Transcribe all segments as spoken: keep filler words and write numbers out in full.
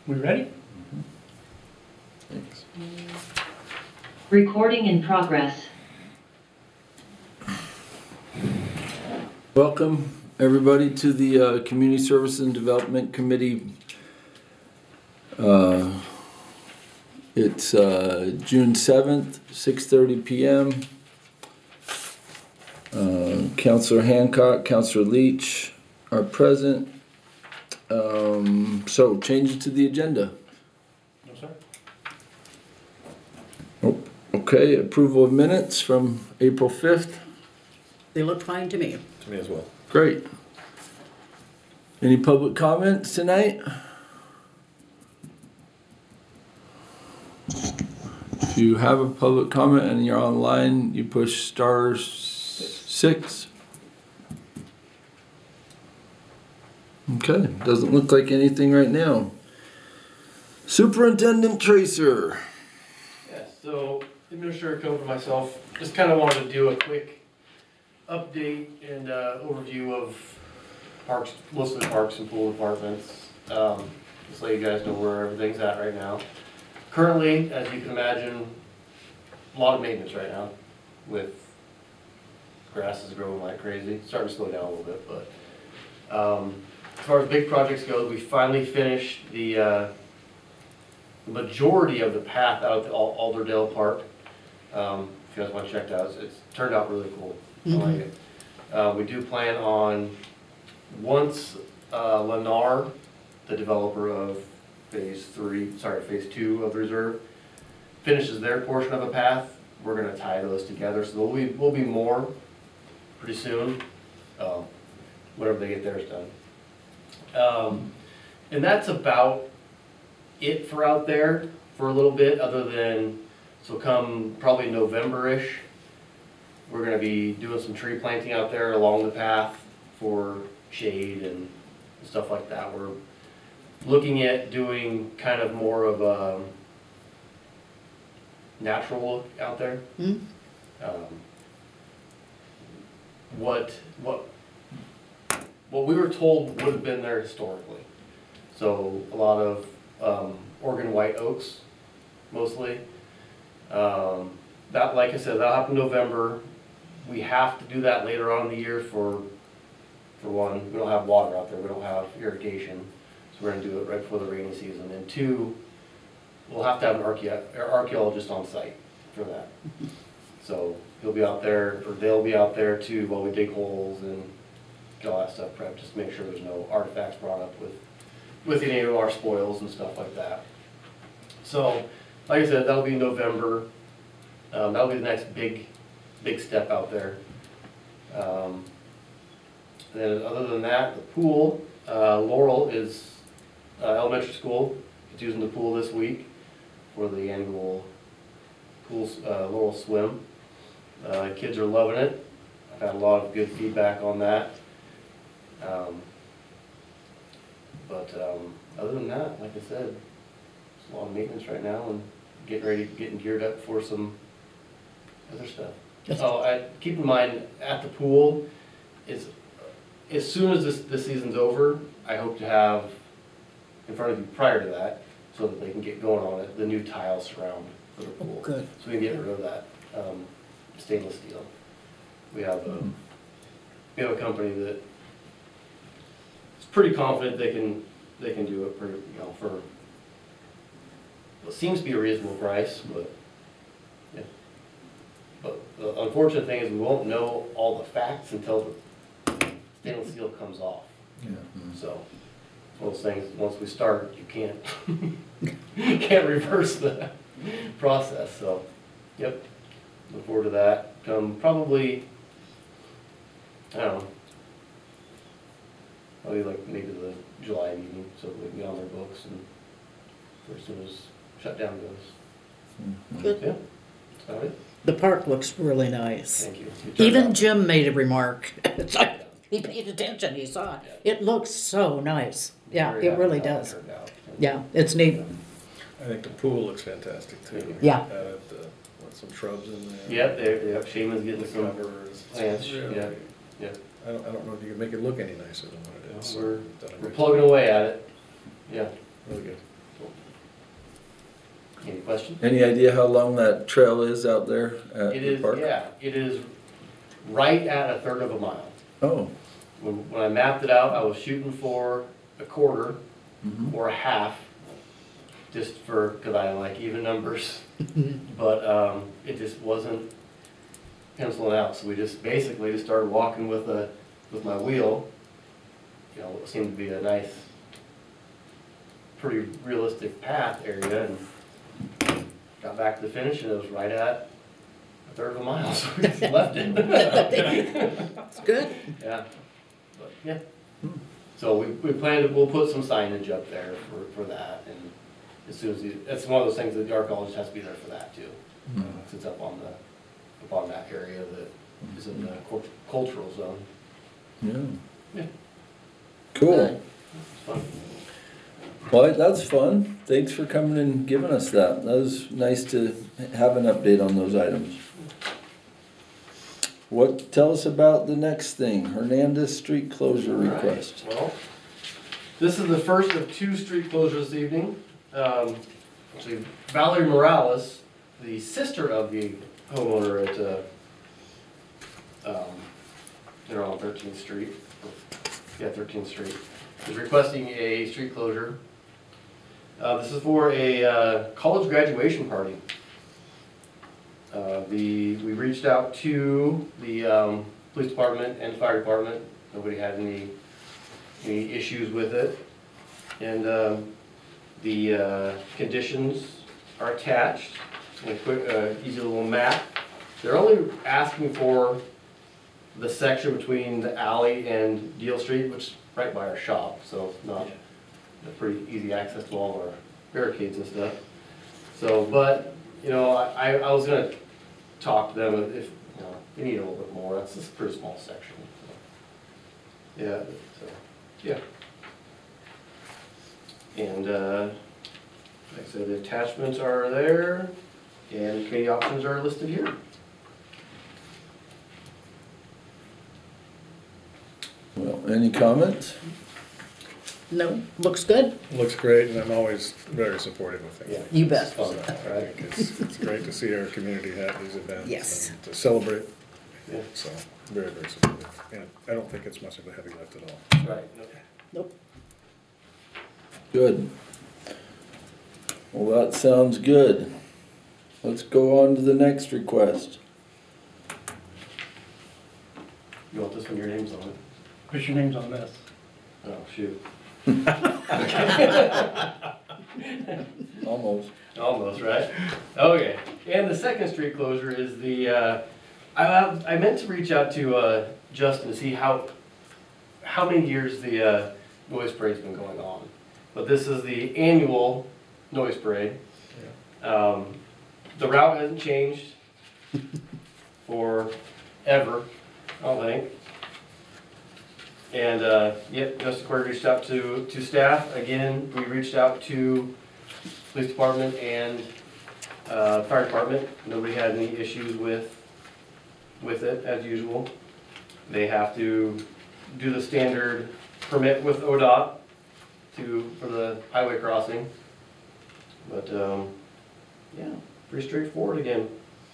We ready? Mm-hmm. Thanks. Recording in progress. Welcome, everybody, to the uh, Community Services and Development Committee. Uh, it's uh, June seventh, six thirty p m Uh, Councilor Hancock, Councilor Leach are present. Um, so, changes to the agenda. No, sir. Oh, okay, approval of minutes from April fifth. They look fine to me. To me as well. Great. Any public comments tonight? If you have a public comment and you're online, you push star six. Okay, doesn't look like anything right now. Superintendent Tracer. Yeah, so Administrator Cope and myself just kind of wanted to do a quick update and uh, overview of parks, most of the parks and pool departments. Um, just let you guys know where everything's at right now. Currently, as you can imagine, a lot of maintenance right now with grasses growing like crazy. Starting to slow down a little bit, but um, as far as big projects go, we finally finished the uh, majority of the path out at the Alderdale Park. Um, if you guys want to check that out, it's, it's turned out really cool. Mm-hmm. I like it. Uh, we do plan on, once uh, Lennar, the developer of phase three, sorry, phase two of the reserve, finishes their portion of a path, we're going to tie those together. So there'll be, will be more pretty soon, uh, whenever they get theirs done. Um, and that's about it for out there for a little bit, other than, so come probably November-ish, we're going to be doing some tree planting out there along the path for shade and stuff like that. We're looking at doing kind of more of a natural look out there. Hmm? Um, what what what we were told would have been there historically. So a lot of um, Oregon white oaks, mostly. Um, that, like I said, that'll happen in November. We have to do that later on in the year for, for one, we don't have water out there, we don't have irrigation, so we're gonna do it right before the rainy season. And two, we'll have to have an archae- archaeologist on site for that. So he'll be out there, or they'll be out there too while we dig holes and get all that stuff prepped, just to make sure there's no artifacts brought up with, with any of our spoils and stuff like that. So, like I said, that'll be November. Um, that'll be the next big, big step out there. Um, and then other than that, the pool, uh, Laurel is uh, elementary school. It's using the pool this week for the annual pool, uh, Laurel swim. Uh, kids are loving it. I've had a lot of good feedback on that. Um, but um, other than that, like I said, it's a lot of maintenance right now and getting ready, getting geared up for some other stuff. Oh, I, keep in mind, at the pool, is as soon as this, this season's over, I hope to have in front of you prior to that, so that they can get going on it, the new tile surround for the pool. Oh, good. So we can get rid of that um, stainless steel. We have a, we have a company that is pretty confident they can they can do it pretty, you know, for what seems to be a reasonable price, but yeah. But the unfortunate thing is we won't know all the facts until the stainless steel comes off. Yeah. So it's one of those things, once we start, you can't you can't reverse the process. So yep, look forward to that. Come probably, I don't know, probably like maybe the July meeting, so we can get on their books and for as soon as shutdown goes. Good. Yeah, that's about it. The park looks really nice. Thank you. You turned Even out- Jim made a remark. It's like, he paid attention, he saw it. It looks so nice. Yeah, very it happy really how it does. turned out. Yeah, it's neat. I think the pool looks fantastic too. Yeah. Added uh, what, some shrubs in there. Yep, there, yep, Shaman's getting The some covers. plants, Really- yeah, yeah. I don't, I don't know if you can make it look any nicer than what it is. We're, Done a we're great plugging job. away at it, yeah. Really good. Any questions? Any idea how long that trail is out there at It the is, park? yeah, it is right at a third of a mile. Oh, When, when I mapped it out, I was shooting for a quarter mhm. or a half, just for, because I like even numbers. But um, it just wasn't penciling out, so we just basically just started walking with a, with my wheel. You know, it seemed to be a nice, pretty realistic path area, and got back to the finish, and it was right at a third of a mile, so we just left it. It's good. Yeah, but, yeah. So we, we plan to, we'll put some signage up there for, for that, and as soon as you, it's one of those things that the archaeologist has to be there for that too. Hmm. Uh, It's up on the, up on that area that is in the cult- cultural zone. Yeah. Yeah. Cool. It's fun. Well, that's fun. Thanks for coming and giving us that. That was nice to have an update on those items. What, tell us about the next thing, Hernandez Street closure All right. request. Well, this is the first of two street closures this evening. Um, actually, Valerie Morales, the sister of the homeowner at, uh, um, they're on thirteenth street, yeah, thirteenth street, is requesting a street closure. Uh, this is for a, uh, college graduation party. Uh, the, we reached out to the, um, police department and fire department. Nobody had any, any issues with it. And, um, the, uh, conditions are attached in a quick, uh, easy little map. They're only asking for the section between the alley and Deal Street, which is right by our shop, so it's not a pretty easy access to all our barricades and stuff. So, but, you know, I, I was gonna talk to them if, you know, they need a little bit more, that's just a pretty small section. So. Yeah, so, yeah. And, uh, like I said, the attachments are there, and committee options are listed here. Well, any comments? No, looks good. Looks great, and I'm always very supportive of things Yeah. like You this. bet. Fun, So I right? think it's, it's great to see our community have these events. Yes. and to celebrate, Yeah, so, very, very supportive. And I don't think it's much of a heavy lift at all. right. No. Nope. Good. Well, that sounds good. Let's go on to the next request. You want this one, your name's on it? What's your name's on this? Oh, shoot. Almost. Almost, right? Okay, and the second street closure is the, uh, I, I meant to reach out to, uh, Justin to see how, how many years the, uh, noise parade's been going on. But this is the annual noise parade. Um, the route hasn't changed for ever, I don't think. And, uh, yep, Justin Corey reached out to, to staff. Again, we reached out to police department and, uh, fire department. Nobody had any issues with, with it, as usual. They have to do the standard permit with O D O T to, for the highway crossing. But, um, yeah, pretty straightforward again.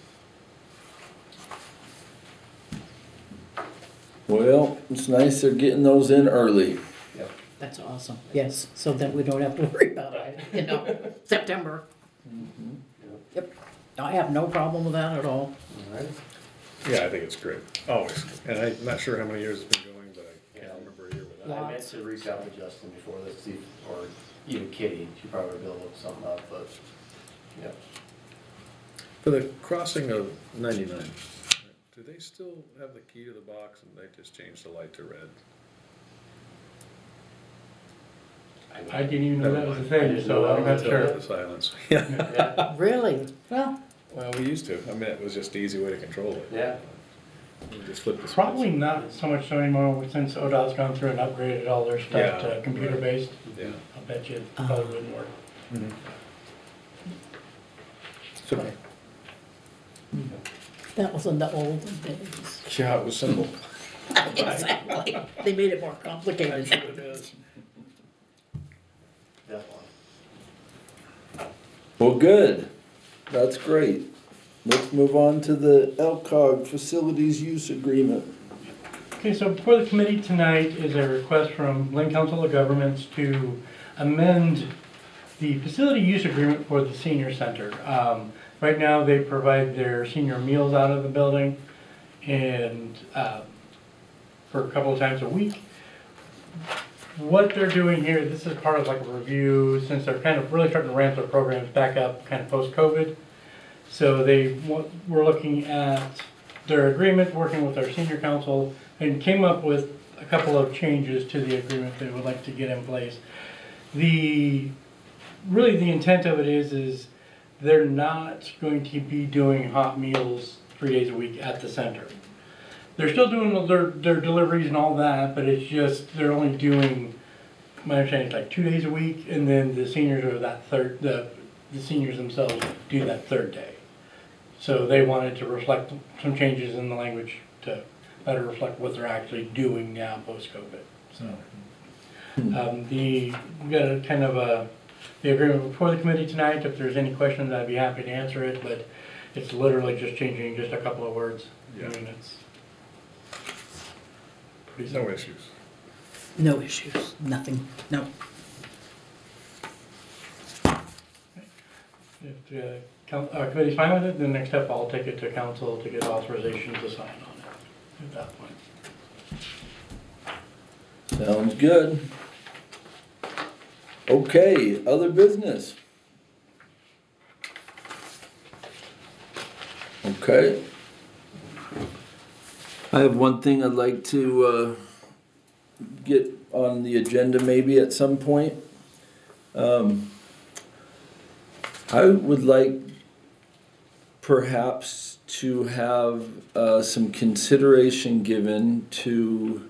Well, it's nice they're getting those in early. Yep. That's awesome. Yes, so that we don't have to worry about it, you know, September. Yep. I have no problem with that at all. All right. Yeah, I think it's great, always. And I'm not sure how many years it's been going, but I Yeah. can't remember a year without. Yeah. I meant to reach out to Justin before this, see, if- or even Kitty, she probably would be able to look something up, but, yeah. For the crossing of ninety-nine, do they still have the key to the box and they just changed the light to red? I didn't even know that was a I thing, didn't so know I'm that not was sure. The silence. Yeah. Yeah, Really? Well, Well, we used to. I mean, it was just the easy way to control it. yeah, We just flip the switch. Probably not so much so anymore since O D O T's gone through and upgraded all their stuff Yeah, to computer-based. Yeah. I'll bet you it probably wouldn't work. Mhm. So, that was in the olden days. yeah, it was simple. Exactly. They made it more complicated. it is. definitely. Well, good. That's great. Let's move on to the L C O G Facilities Use Agreement. Okay, so before the committee tonight is a request from Lynn Council of Governments to amend the facility use agreement for the senior center. Um, right now, they provide their senior meals out of the building and um, for a couple of times a week. What they're doing here, this is part of like a review, since they're kind of really starting to ramp their programs back up kind of post-COVID. So they wa- were looking at their agreement, working with our senior council, and came up with a couple of changes to the agreement they would like to get in place. The, really the intent of it is, is they're not going to be doing hot meals three days a week at the center. They're still doing their, their deliveries and all that, but it's just, they're only doing, my understanding is like two days a week, and then the seniors are that third, the, the seniors themselves do that third day. So they wanted to reflect some changes in the language to better reflect what they're actually doing now post-COVID. So um, the, we got a kind of a, the agreement before the committee tonight. If there's any questions, I'd be happy to answer it, but it's literally just changing just a couple of words. Yeah. I mean, it's pretty No simple. issues. No issues, nothing, no. If the coun- uh, committee's fine with it, then next step, I'll take it to council to get authorization to sign on it at that point. Sounds good. Okay, other business. Okay. I have one thing I'd like to uh, get on the agenda maybe at some point. Um, I would like perhaps to have uh, some consideration given to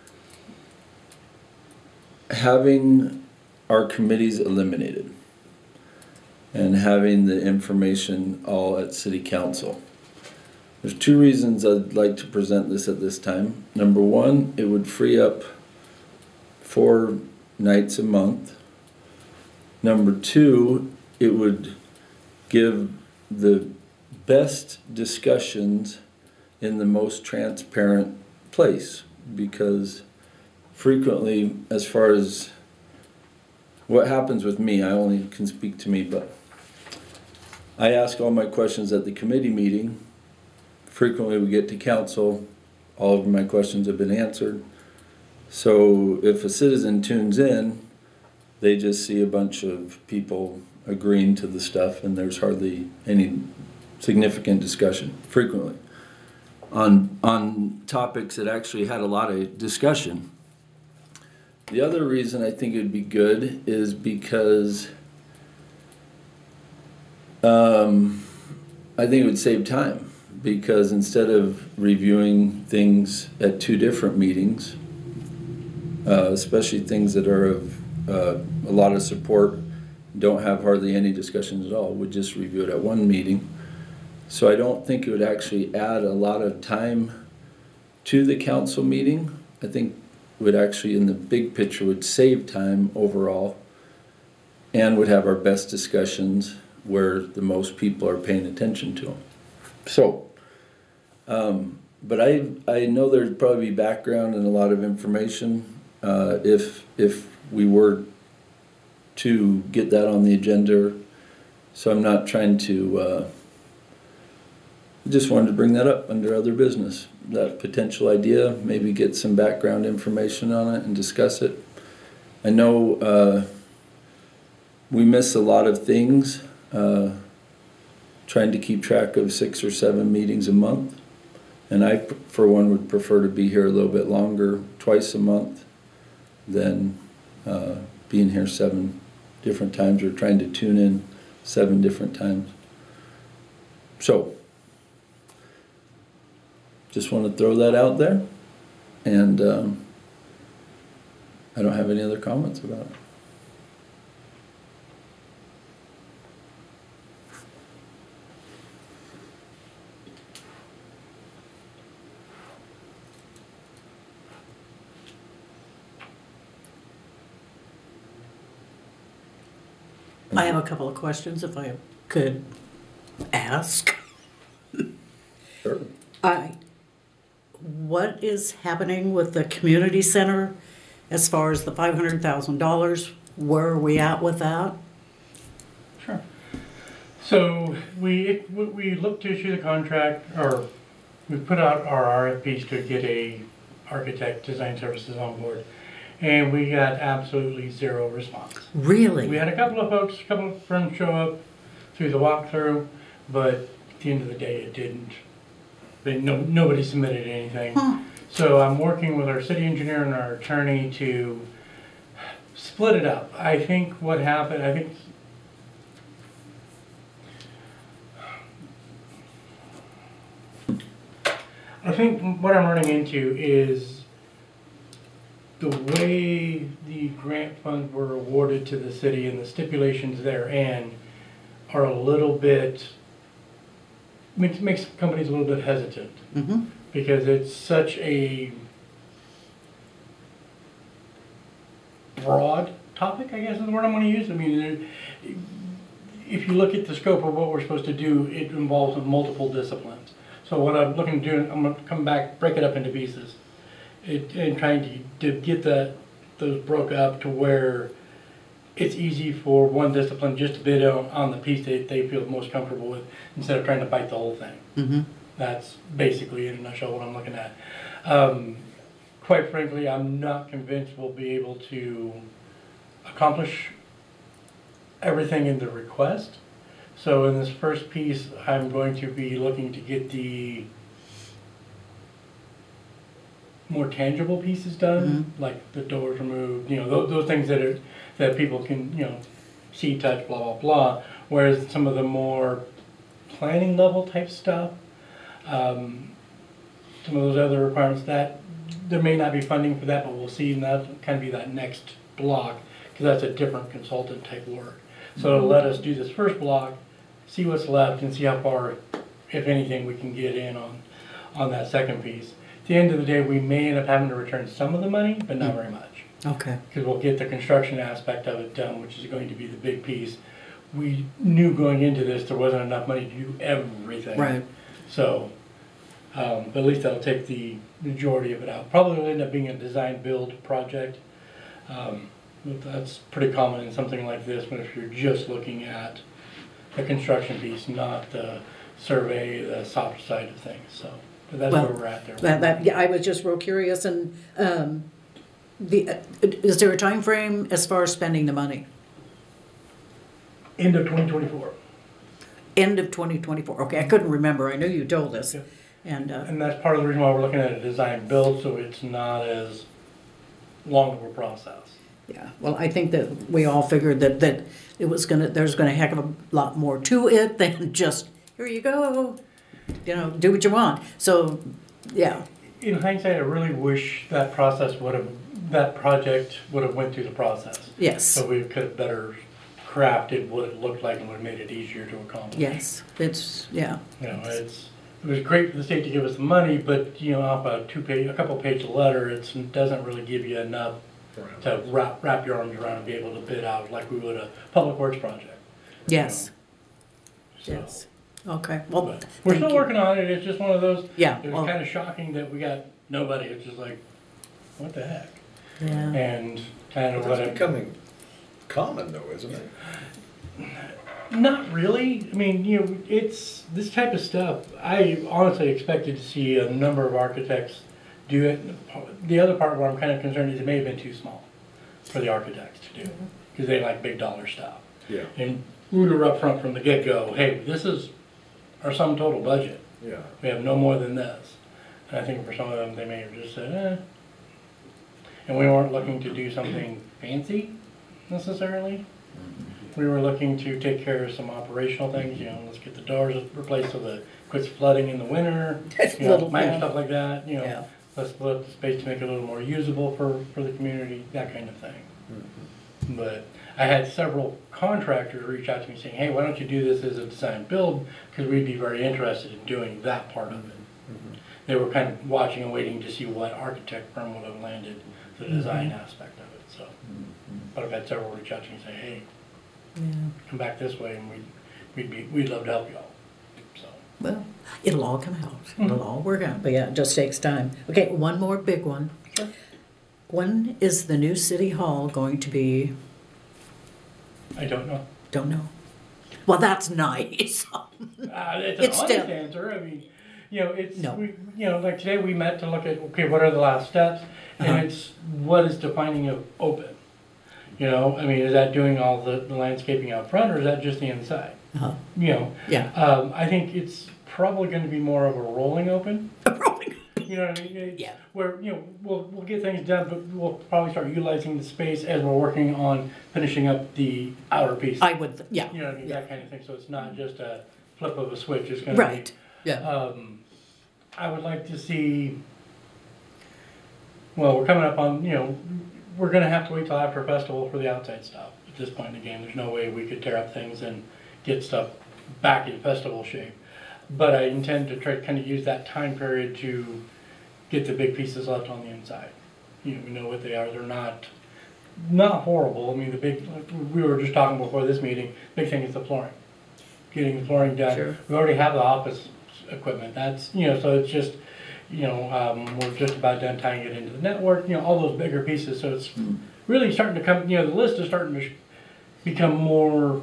having our committees eliminated and having the information all at city council. There's two reasons I'd like to present this at this time. Number one, it would free up four nights a month. Number two, it would give the best discussions in the most transparent place, because frequently, as far as what happens with me, I only can speak to me, but I ask all my questions at the committee meeting. Frequently we get to council, all of my questions have been answered. So if a citizen tunes in, they just see a bunch of people agreeing to the stuff, and there's hardly any significant discussion, frequently, on, on topics that actually had a lot of discussion. The other reason I think it would be good is because um, I think it would save time, because instead of reviewing things at two different meetings, uh, especially things that are of uh, a lot of support, don't have hardly any discussions at all, would just review it at one meeting. So I don't think it would actually add a lot of time to the council meeting. I think would actually, in the big picture, would save time overall, and would have our best discussions where the most people are paying attention to them. So, um, but I I know there'd probably be background and a lot of information uh, if if we were to get that on the agenda. So I'm not trying to. Uh, just wanted to bring that up under other business. That potential idea, maybe get some background information on it and discuss it. I know uh, we miss a lot of things, uh, trying to keep track of six or seven meetings a month. And I, for one, would prefer to be here a little bit longer, twice a month, than uh, being here seven different times or trying to tune in seven different times. So, just want to throw that out there, and um, I don't have any other comments about it. I have a couple of questions if I could ask. Sure. I, what is happening with the community center as far as the five hundred thousand dollars? Where are we at with that? Sure. So we, we- we looked to issue the contract, or we put out our R F Ps to get a architect design services on board. And we got absolutely zero response. Really? We had a couple of folks, a couple of firms show up through the walkthrough, but at the end of the day, it didn't. They, no, nobody submitted anything. Huh. So I'm working with our city engineer and our attorney to split it up. I think what happened, I think I think what I'm running into is the way the grant funds were awarded to the city and the stipulations therein are a little bit, makes, makes companies a little bit hesitant Mm-hmm. because it's such a broad topic, I guess is the word I'm going to use. I mean, there- if you look at the scope of what we're supposed to do, it involves multiple disciplines. So what I'm looking to do, I'm going to come back, break it up into pieces. It, and trying to, to get that, those broke up to where it's easy for one discipline just to bid on, on the piece that they feel most comfortable with instead of trying to bite the whole thing. Mm-hmm. That's basically in a nutshell what I'm looking at. Um, quite frankly, I'm not convinced we'll be able to accomplish everything in the request. So in this first piece, I'm going to be looking to get the more tangible pieces done, like the doors removed, you know, those, those things that are, that people can, you know, see, touch, blah, blah, blah. Whereas some of the more planning level type stuff, um, some of those other requirements, that there may not be funding for that, but we'll see, and that'll kind of be that next block, because that's a different consultant type work. So it'll let us do this first block, see what's left, and see how far, if anything, we can get in on, on that second piece. At the end of the day, we may end up having to return some of the money, but not very much. Okay. Because we'll get the construction aspect of it done, which is going to be the big piece. We knew going into this, there wasn't enough money to do everything. Right. So, um, but at least that'll take the majority of it out. Probably will end up being a design-build project. Um, but that's pretty common in something like this, when if you're just looking at the construction piece, not the survey, the soft side of things, so. But that's Well, where we're at there. That, that, yeah, I was just real curious, and, um, the, uh, is there a time frame as far as spending the money? End of twenty twenty-four. End of twenty twenty-four, okay, I couldn't remember, I knew you told us, Yeah. and, uh, And that's part of the reason why we're looking at a design build, so it's not as long of a process. yeah, well, I think that we all figured that, that it was gonna, there's gonna heck of a lot more to it than just, here you go, you know, do what you want, so, yeah, In hindsight, I really wish that process would have, that project would have went through the process. yes, So we could have better crafted what it looked like and would have made it easier to accomplish. yes, it's, yeah, You know, it's, it was great for the state to give us the money, but, you know, off a two page, a couple page letter, it's, it doesn't really give you enough to wrap, wrap your arms around and be able to bid out like we would a public works project. yes, So, yes, okay, well, but We're thank still you. working on it, it's just one of those, Yeah, it was well, kind of shocking that we got nobody, it's just like, what the heck? yeah, And kind of what That's I'm. becoming common though, isn't it? Not really. I mean, you know, it's this type of stuff. I honestly expected to see a number of architects do it. The other part where I'm kind of concerned is it may have been too small for the architects to do because they like big dollar stuff. Yeah, And we were up front from the get-go, hey, this is our sum total budget. yeah. We have no more than this. And I think for some of them, they may have just said, eh. And we weren't looking to do something fancy necessarily. We were looking to take care of some operational things, you know, let's get the doors replaced so that it quits flooding in the winter, you know, Little, minor yeah. stuff like that, you know. Yeah. Let's split up the space to make it a little more usable for, for the community, that kind of thing. But I had several contractors reach out to me saying, hey, why don't you do this as a design build? Because we'd be very interested in doing that part of it. They were kind of watching and waiting to see what architect firm would have landed the design aspect of it, so. But I've had several reach out to me and say, hey, Yeah. come back this way and we'd, we'd be, we'd love to help you all, so. Well, it'll all come out. It'll Mhm. all work out. But yeah, it just takes time. Okay, one more big one. Sure. When is the new city hall going to be? I don't know. Don't know. Well, that's nice. Uh, it's It's an honest still- answer, I mean, you know, it's, No. we, you know, like today we met to look at, okay, what are the last steps? Uh-huh. And it's, what is defining of open? You know, I mean, is that doing all the the landscaping out front, or is that just the inside? Uh-huh. You know, Yeah. um, I think it's probably gonna be more of a rolling open, you know what I mean? It's Yeah. Where, you know, we'll, we'll get things done, but we'll probably start utilizing the space as we're working on finishing up the outer piece. I would, yeah. You know what I mean, that kind of thing, so it's not just a flip of a switch, it's gonna be. Right. Yeah. Um, I would like to see, well, we're coming up on, you know, we're gonna have to wait till after a festival for the outside stuff. At this point in the game, there's no way we could tear up things and get stuff back in festival shape. But I intend to try to kind of use that time period to get the big pieces left on the inside. You know, we know what they are, they're not, not horrible. I mean, the big, like we were just talking before this meeting, big thing is the flooring. Getting the flooring done. Sure. We already have the office equipment, that's, you know, so it's just, you know, um, we're just about done tying it into the network, you know, all those bigger pieces, so it's really starting to come, you know, the list is starting to sh- become more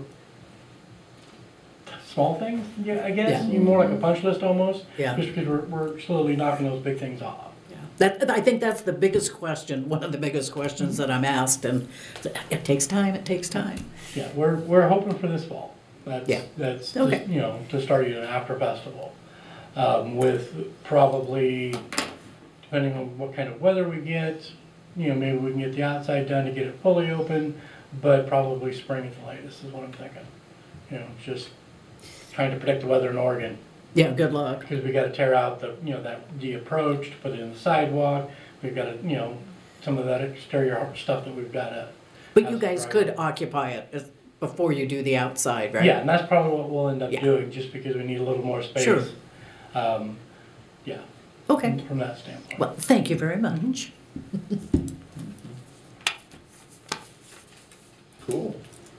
small things, yeah, I guess, Yeah. more like a punch list almost. Yeah. Just because we're, we're slowly knocking those big things off. Yeah. That, I think that's the biggest question, one of the biggest questions that I'm asked, and it takes time, it takes time. Yeah, we're, we're hoping for this fall. That's, Yeah. that's, Okay. just, you know, to start even after festival. Um, with probably, depending on what kind of weather we get, you know, maybe we can get the outside done to get it fully open, but probably spring at the latest is what I'm thinking. You know, just trying to predict the weather in Oregon, Yeah, good luck. because we gotta tear out the, you know, that, the approach, to put it in the sidewalk, we've gotta, you know, some of that exterior stuff that we've gotta. But you That's guys right. could occupy it as- before you do the outside, right? Yeah, and that's probably what we'll end up Yeah. doing, just because we need a little more space. Sure. Um, yeah, Okay, from that standpoint. well, thank you very much. Cool.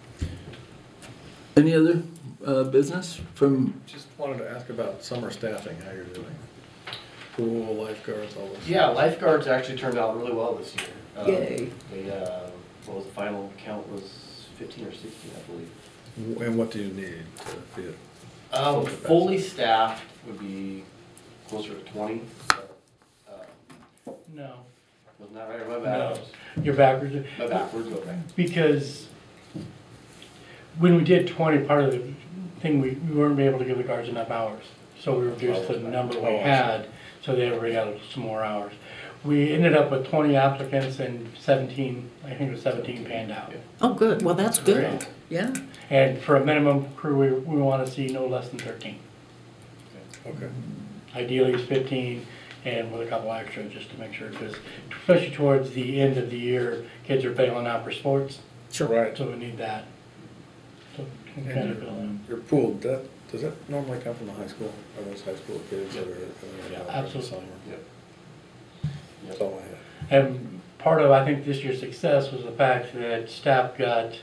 Any other uh, business from, Just wanted to ask about summer staffing, how you're doing. Pool, lifeguards, all this. Yeah, lifeguards actually turned out really well this year. Um, Yay. They, uh, what was the final count was fifteen or sixteen, I believe. And what do you need to be it? Um, Full capacity. fully staffed would be closer to twenty. Uh, No, Wasn't that right? My no, bad. you're backwards, My backwards, okay. because when we did twenty, part of the thing, we, we weren't able to give the guards enough hours. So we reduced the number we Oh, I see. had, so they already got some more hours. We ended up with twenty applicants and seventeen, I think it was seventeen panned out. Oh, good, well, that's good, Great. yeah. And for a minimum crew, we, we wanna see no less than thirteen. Okay. Ideally it's fifteen, and with a couple extras just to make sure, because especially towards the end of the year, kids are bailing out for sports, Sure. Right. so we need that. So we can And kind of build in. your, your pool, that, does that normally come from the high school? Are those high school kids that are coming Yeah, out for the absolutely. summer? Yep. That's all I had. And part of, I think, this year's success was the fact that staff got,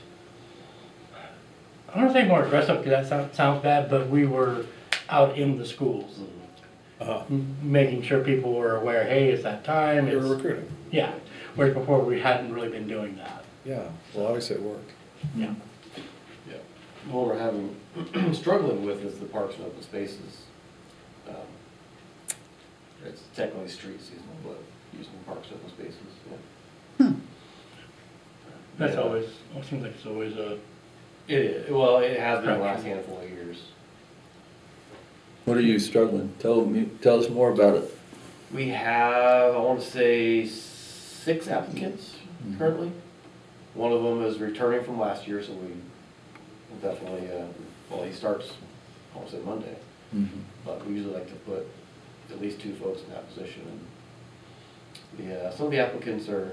I don't want to say more aggressive, because that sounds, sounds bad, but we were out in the schools, Uh-huh. m- making sure people were aware, hey, it's that time, You were it's, recruiting. yeah. Whereas before, we hadn't really been doing that. Yeah, well, obviously it worked. Yeah. Yeah. What we're having, struggling with is the parks and open spaces. Um, It's technically street seasonal, but using parks and open spaces, yeah. That's Yeah. always, it seems like it's always a, It is, well, it has been the last handful of years. what are you struggling? Tell me, tell us more about it. We have, I want to say, six applicants currently. One of them is returning from last year, so we definitely, uh, well, he starts, I want to say Monday, but we usually like to put at least two folks in that position. And yeah, some of the applicants are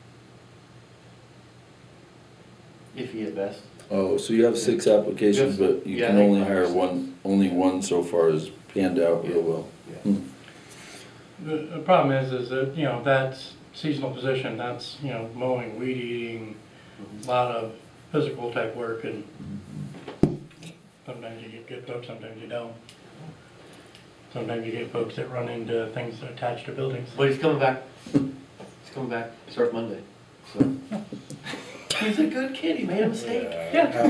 iffy at best. Oh, so you have six applications, but you Yeah, I can think only five or hire six. one, only one so far is panned out real well. Yeah. Hmm. the, the problem is, is that, you know, that's seasonal position, that's, you know, mowing, weed eating, a lot of physical type work, and sometimes you get good folks, sometimes you don't. Sometimes you get folks that run into things attached to buildings. But he's coming back. He's coming back. Starts Monday. So he's a good kid. He made a mistake. Yeah.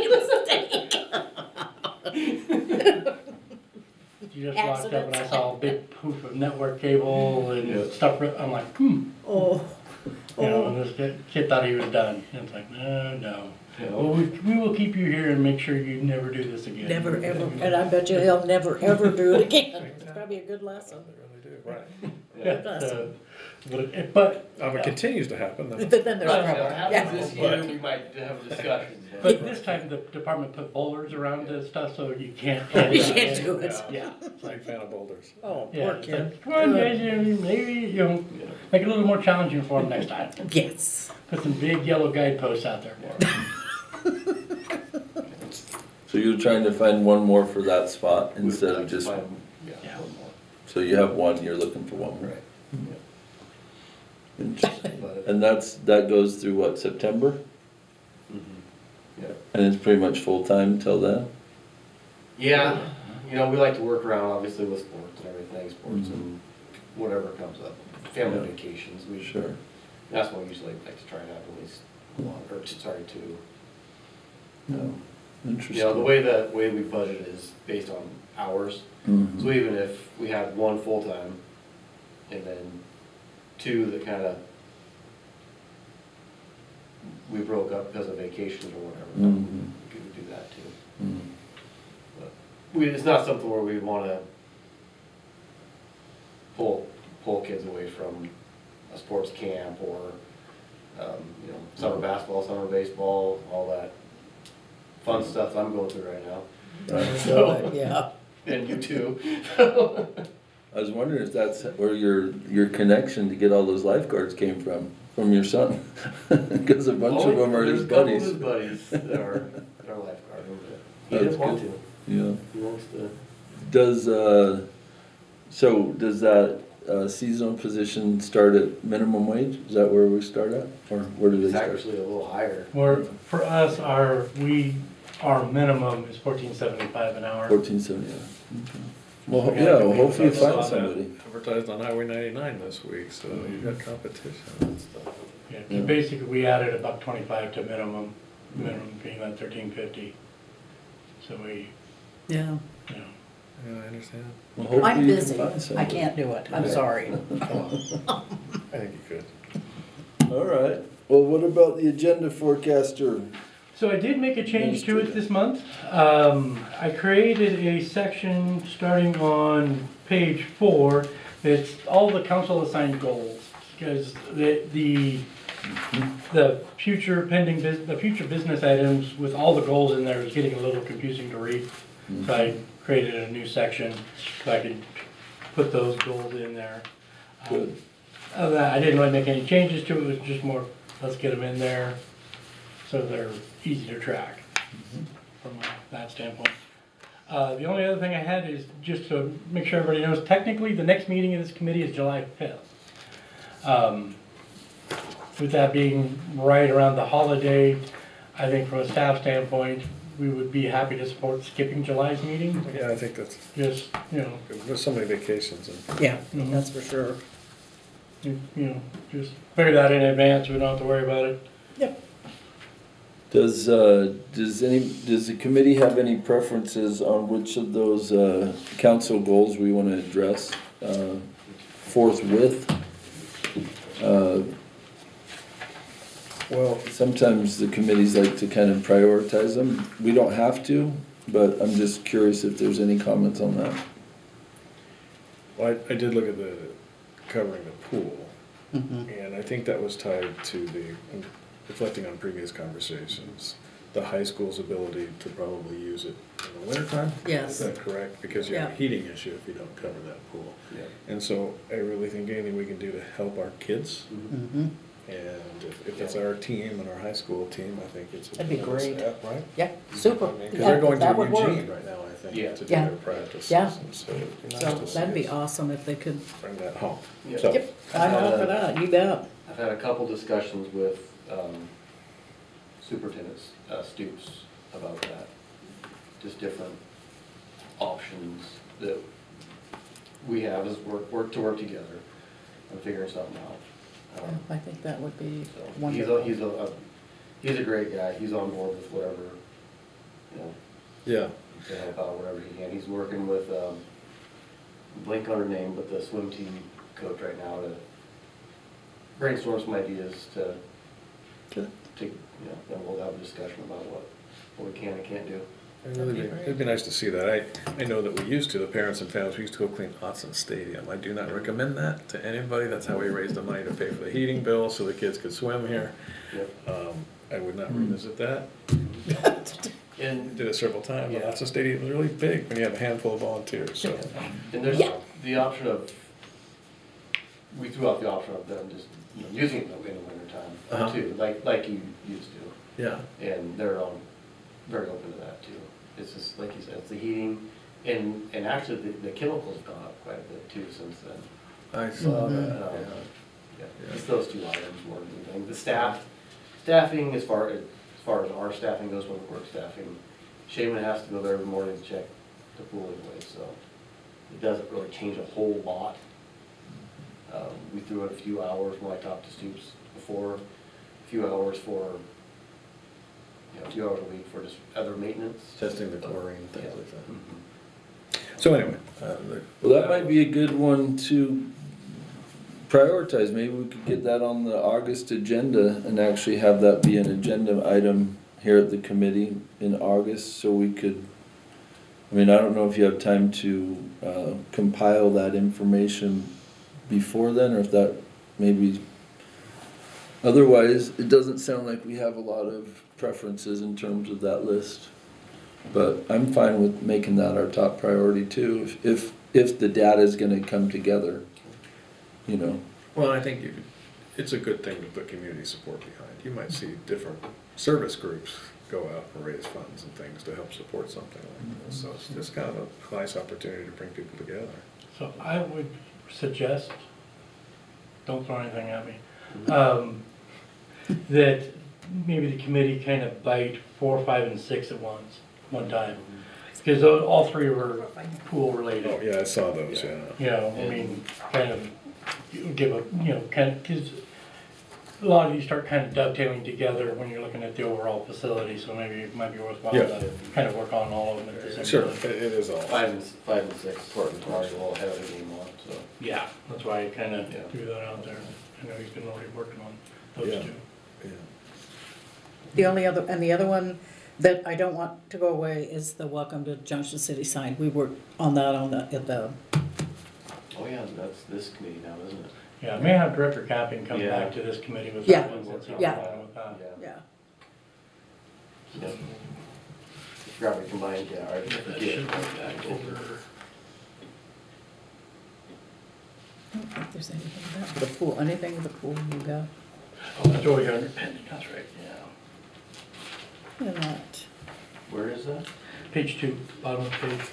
You just walked up and I saw a big poof of network cable and Yeah. stuff. I'm like, hmm. Oh, You know, oh, and this kid, kid thought he was done. And it's like, no, no. You Well, know? we, we will keep you here and make sure you never do this again. never ever, and I bet you he'll never ever do it again. It's probably a good lesson. They really do, right. Yeah, so, but, it- but, Now, if it continues to happen, then. But then there's If it trouble. happens Yeah. this year, we might have a discussion. but this time the department put boulders around the stuff so you can't. You can't do it. Yeah. It's Big like, fan of boulders. Oh, yeah, poor it's kid. like, come on, guys, you know, maybe, you know, make it a little more challenging for him next time. Yes. Put some big yellow guideposts out there for him. So you're trying to find one more for that spot instead of just, Yeah, Yeah. one more. so you have one, you're looking for one more. Right. Interesting. But, And that's, that goes through what, September? mhm. Yeah. And it's pretty much full-time till then? Yeah, you know, we like to work around obviously with sports and everything, sports and whatever comes up. Family Yeah. vacations, we, Sure. that's what we usually like to try and have at least one, or two, sorry, two. Yeah. You know, the Interesting. way that, way we budget is based on hours. So Mhm. even if we had one full-time and then two that kinda, we broke up because of vacations or whatever, then Mhm. we could do that too. Mhm. But we, it's not something where we wanna pull, pull kids away from a sports camp or, um, you know, summer basketball, summer baseball, all that fun stuff I'm going through right now. So, yeah. And you too. I was wondering if that's where your, your connection to get all those lifeguards came from, from your son. Because a bunch of them are his buddies. There's a couple of his buddies that are, that are lifeguard, but he That's doesn't want good. to. Yeah. He wants to. Does, uh, so does that uh, seasonal position start at minimum wage? Is that where we start at? Or where do they It's start? actually a little higher. Or for us, our, we, our minimum is fourteen seventy-five an hour. Fourteen seventy-five. Well, Okay. yeah, well, hopefully you I saw find that somebody. Advertised on Highway ninety-nine this week, so you've got competition and stuff. Yeah, so basically, we added a buck twenty-five to minimum, minimum being that thirteen fifty. So we, Yeah. you know, Yeah, I understand. Well, hopefully I'm you can busy. find I somebody. can't do it. I'm sorry. I think you could. All right. Well, what about the agenda forecaster? So I did make a change to it this month. Um, I created a section starting on page four. It's all the council assigned goals. Because the, the, the future pending, bus- the future business items with all the goals in there is getting a little confusing to read. So I created a new section so I could put those goals in there. Um, Good. Other than that, I didn't really make any changes to it. It was just more, let's get them in there so they're easy to track from that standpoint. Uh, the only other thing I had is just to make sure everybody knows, technically, the next meeting of this committee is July fifth. Um, with that being right around the holiday, I think from a staff standpoint, we would be happy to support skipping July's meeting. Yeah, I think that's, Just, you know, there's so many vacations and. Yeah, Mhm. that's for sure. you you know, just figure that in advance. We don't have to worry about it. Yep. Does, uh, does any, does the committee have any preferences on which of those, uh, council goals we wanna address, uh, forthwith? Uh, Well, Sometimes the committees like to kind of prioritize them. We don't have to, but I'm just curious if there's any comments on that. well, I, I did look at the, covering the pool, Mhm. and I think that was tied to the, um, reflecting on previous conversations, the high school's ability to probably use it in the wintertime. Yes. Is that correct? Because you have a Yeah. heating issue if you don't cover that pool. Yeah. And so I really think anything we can do to help our kids, Mhm. and if, if it's our team and our high school team, I think it's a. That'd be great. step, right? Yeah, super. I mean, cause Yeah, they're going to that would work. Eugene right now, I think, Yeah. to do Yeah. their practices. Yeah. And so it'd be nice So to see that'd be us awesome if they could. bring that home. Yeah. So, Yep, I'm all for that, you bet. I've had a couple discussions with um, Superintendent uh, Stoops about that. Just different options that we have as work, work to work together and figuring something out. Um, I think that would be so he's wonderful. a, he's a, a, he's a great guy. He's on board with whatever, you know, Yeah, to help out wherever he can. He's working with, um, blank on her name, but the swim team coach right now to brainstorm some ideas to, Good. to, you know, then we'll have a discussion about what, what we can and can't do. it'd really be, it'd be nice to see that. I, I know that we used to, the parents and families, we used to go clean Autzen Stadium. I do not recommend that to anybody. That's how we raised the money to pay for the heating bill so the kids could swim here. Yep. Um, I would not revisit that. And, Did it several times. Yeah. Autzen Stadium was really big when you have a handful of volunteers, so. and there's Yeah. the option of, we threw out the option of them just, you know, using it in the winter Uh-huh. time too, like, like you used to. Yeah. And they're, um, very open to that too. It's just, like you said, it's the heating, and, and actually the, the chemicals have gone up quite a bit too since then. I saw Um, that, Yeah, yeah. it's those two items more than anything. The staff, staffing as far, as far as our staffing goes, public work staffing, Shaman has to go there every morning to check the pool anyway, so it doesn't really change a whole lot. Um, we threw in a few hours when I talked to Stoops before, a few hours for, you know, a few hours a week for just other maintenance. Testing the chlorine, things Yeah. like that. Mhm. So anyway. uh, the- Well, that might be a good one to prioritize. Maybe we could get that on the August agenda and actually have that be an agenda item here at the committee in August, so we could, I mean, I don't know if you have time to uh, compile that information before then, or if that maybe, otherwise, it doesn't sound like we have a lot of preferences in terms of that list. But I'm fine with making that our top priority too, if, if, if the data is gonna come together, you know. Well, I think you could, it's a good thing to put community support behind. You might see different service groups go out and raise funds and things to help support something like this. So it's just kind of a nice opportunity to bring people together. So I would suggest, don't throw anything at me, um, that maybe the committee kind of bite four, five, and six at once, one time. Because all three were pool related. Oh, yeah, I saw those, yeah. You know, I mean, kind of give a, you know, kind of, because a lot of these start kind of dovetailing together when you're looking at the overall facility, so maybe it might be worthwhile Yeah. to kind of work on all of them at the same Sure, time. it it is all. Five and, five and six, Courtney's already a little ahead of the game on, so. Yeah, that's why I kind of Yeah. threw that out there. I know he's been already working on those Yeah. two. Yeah. The only other, and the other one that I don't want to go away is the Welcome to Junction City sign. We worked on that on the, at the, Oh yeah, that's this committee now, isn't it? Yeah, I may have Director Capping come Yeah. back to this committee with Yeah. some ones that's not Yeah. fine with that. Yeah. yeah. Yeah. Probably combined, yeah, I That forget. should go back over. I don't think there's anything about the pool, anything with the pool you got. Oh, that's over here under pending, that's right, yeah. Look at that. Where is that? Page two, bottom of the page.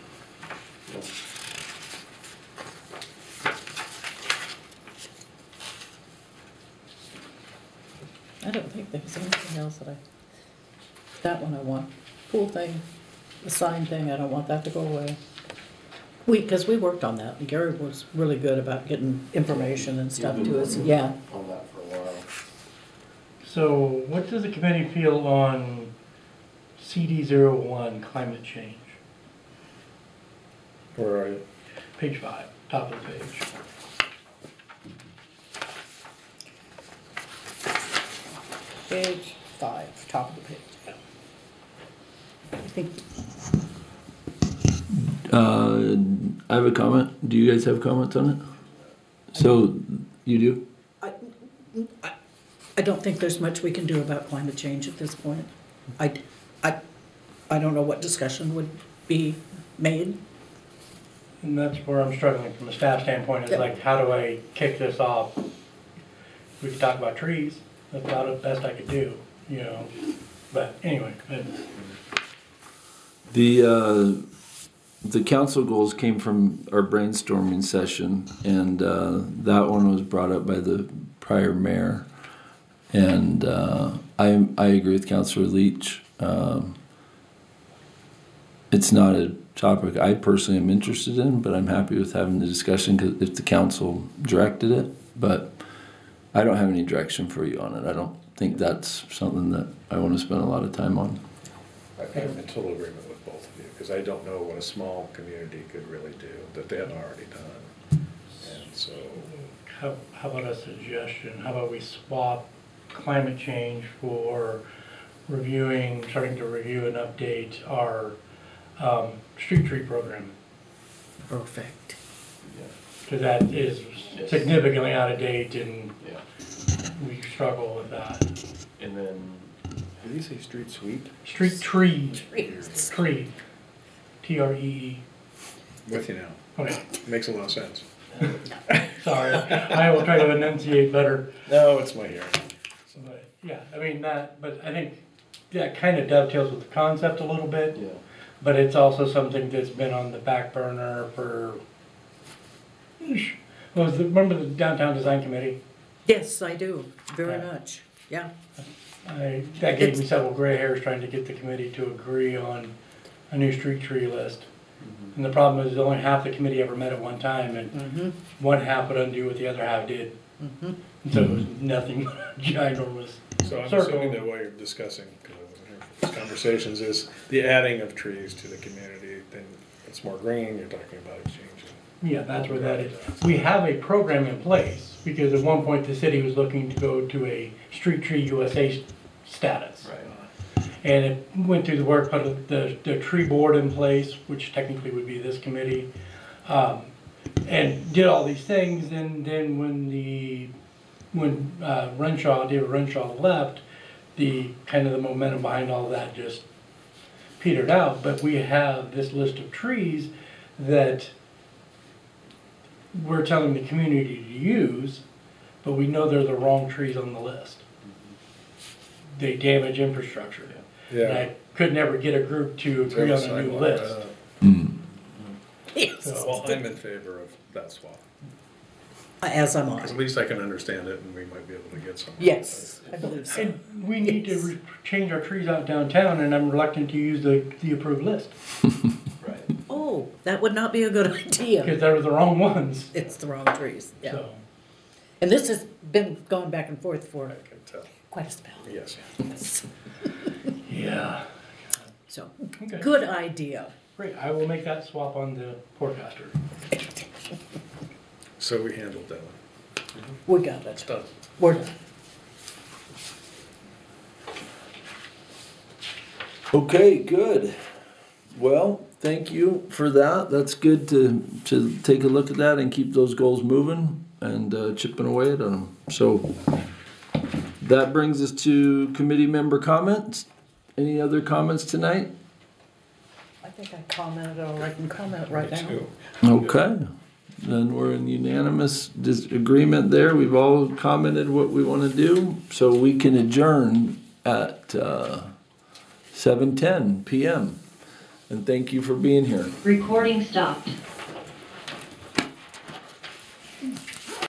I don't think there's anything else that I, that one I want. Pool thing, the sign thing, I don't want that to go away. We, because we worked on that, and Gary was really good about getting information and stuff to us, yeah. On that for a while. So what does the committee feel on C D zero one, climate change? Where are you? Page five, top of the page. Page five, top of the page. I think, Uh, I have a comment. Do you guys have comments on it? So, you do? I, I, I don't think there's much we can do about climate change at this point. I, I, I don't know what discussion would be made. And that's where I'm struggling from a staff standpoint, is Yep. like, how do I kick this off? We could talk about trees, that's about the best I could do, you know, but anyway, it's- The, uh, the council goals came from our brainstorming session, and uh, that one was brought up by the prior mayor. And uh, I, I agree with Councilor Leach. Um, it's not a topic I personally am interested in, but I'm happy with having the discussion 'cause if the council directed it. But I don't have any direction for you on it. I don't think that's something that I want to spend a lot of time on. I- I'm in total agreement with both of you, because I don't know what a small community could really do that they haven't already done. And so, How, how about a suggestion? How about we swap climate change for reviewing, starting to review and update our um, street tree program? Perfect. Because that is significantly out of date and Yeah. we struggle with that. And then, did you say street sweep? Street tree, Trees. tree, T R E E. With you now. Okay, Makes a lot of sense. sorry. I will try to enunciate better. No, it's my hearing. But yeah, I mean that, but I think that kind of dovetails with the concept a little bit. yeah, But it's also something that's been on the back burner for, what was the, remember the downtown design committee? Yes, I do, very Yeah. much, yeah. I, that gave me It's- several gray hairs trying to get the committee to agree on a new street tree list. Mm-hmm. And the problem is only half the committee ever met at one time and Mm-hmm, one half would undo what the other half did. mm-hmm. And so it was nothing but a ginormous So I'm circle. assuming that what you're discussing, because I wasn't here for these conversations, is the adding of trees to the community. Then it's more green, you're talking about exchanging. Yeah, that's where that is. We have a program in place, because at one point the city was looking to go to a street tree U S A status. right. And it went through the work, put the, the tree board in place, which technically would be this committee. Um, and did all these things, and then when the, when, uh, Renshaw, David Renshaw left, the, kind of the momentum behind all that just petered out. But we have this list of trees that we're telling the community to use, but we know they're the wrong trees on the list. They damage infrastructure. And Yeah. I could never get a group to agree on a new list. Uh, Mm. Yes, So- Well, I'm in favor of that swap. as am I. Because at least I can understand it and we might be able to get somewhere. Yes, I believe so. And we need to Yes. re- change our trees out downtown, and I'm reluctant to use the, the approved list, Right. Oh, that would not be a good idea. because they were the wrong ones, It's the wrong trees, yeah. so. And this has been going back and forth for I can tell. quite a spell. Yes. Yes. Yeah. So, Okay. good idea. Great, I will make that swap on the forecaster. So we handled that one. We got It's it. done. We're done. Okay, good. Well, thank you for that. That's good to, to take a look at that and keep those goals moving and uh, chipping away at them. So that brings us to committee member comments. Any other comments tonight? I think I commented, or I can comment right Me now. too. Okay, then we're in unanimous disagreement there. We've all commented what we want to do, so we can adjourn at uh, seven ten p m And thank you for being here. Recording stopped.